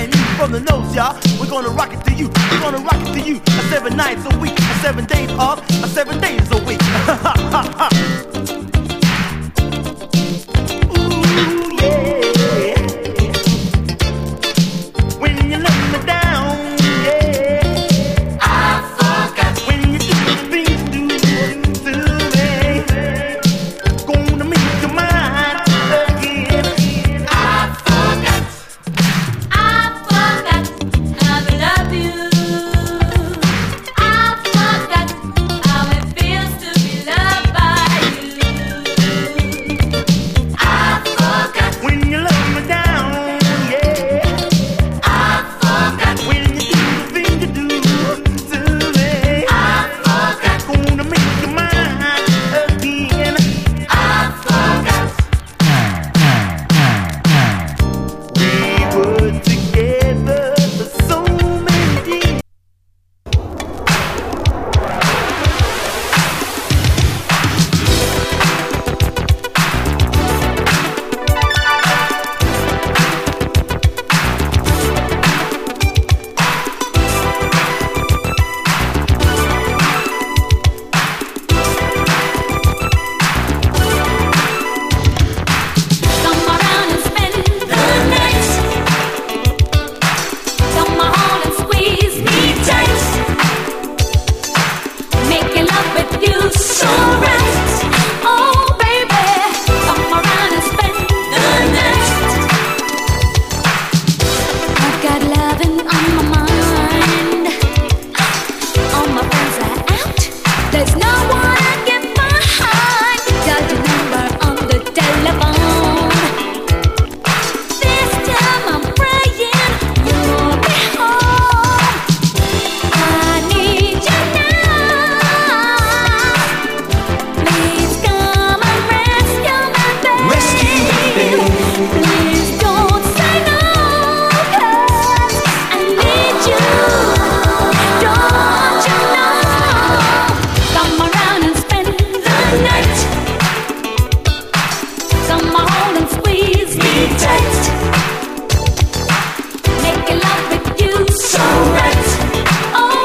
and you from the nose, y'all. We're gonna rock it to you. We're gonna rock it to you. 7 nights a week, 7 days off, 7 days a week. Ooh, yeah. When you let me down.